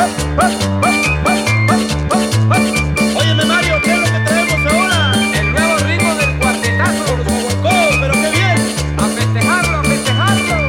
Óyeme Mario, ¿qué es lo que traemos ahora? El nuevo ritmo del cuartetazo. ¡Oh, pero qué bien! A festejarlo, a festejarlo.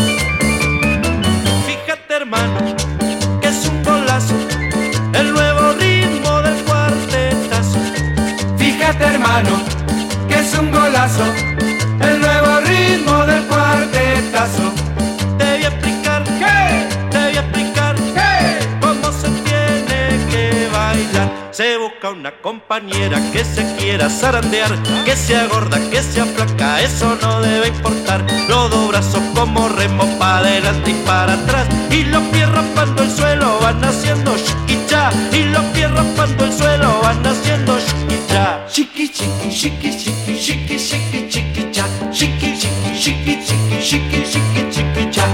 Fíjate hermano, que es un golazo el nuevo ritmo del cuartetazo. Fíjate hermano, que es un golazo el nuevo ritmo del cuartetazo. Te voy a explicar, ¿Qué? te voy a explicar ¿Qué? cómo se tiene que bailar. Se busca una compañera que se quiera zarandear, que sea gorda, que sea flaca, eso no debe importar. Los dos brazos como remo para adelante y para atrás, y los pies raspando el suelo van haciendo chiquicha, y los pies raspando el suelo van haciendo chiquicha. Chiqui, chiqui, chiqui, chiqui, chiqui, chiqui, chiqui, cha. Chiqui, chiqui, chiqui, chiqui, chiqui, chiqui, chiqui, cha.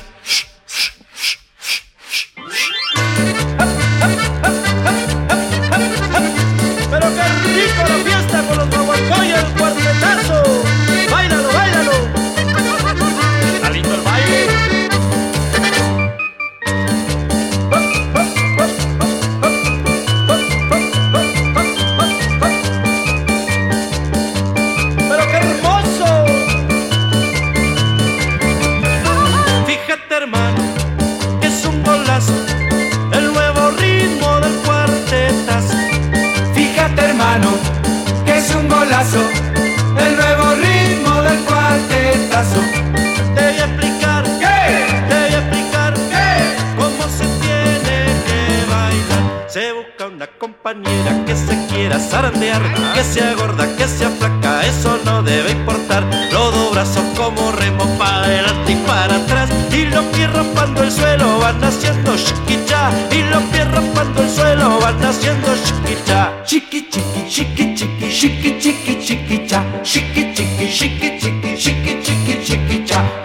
Pero qué rico la fiesta con los guaguancó y el cuartetazo. Báilalo, báilalo. Está lindo el baile. Pero qué hermoso. Fíjate hermano, que es un golazo el nuevo ritmo del cuartetazo. Fíjate hermano, que es un golazo el nuevo ritmo del cuartetazo. Te voy a explicar, ¿Qué? te voy a explicar ¿Qué? cómo se tiene que bailar. Se busca una compañera que se quiera zarandear, que sea gorda, que sea flaca, eso no debe importar. Los dos brazos como remo para adelante y para atrás, y los pies raspando el suelo van haciendo chiquicha, y los pies raspando el suelo van haciendo chiquicha. Chiqui, chiqui, chiqui, chiqui, chiqui, chiqui, chiqui, cha. Chiqui, chiqui, chiqui, chiqui, chiqui, chiqui, chiqui, cha.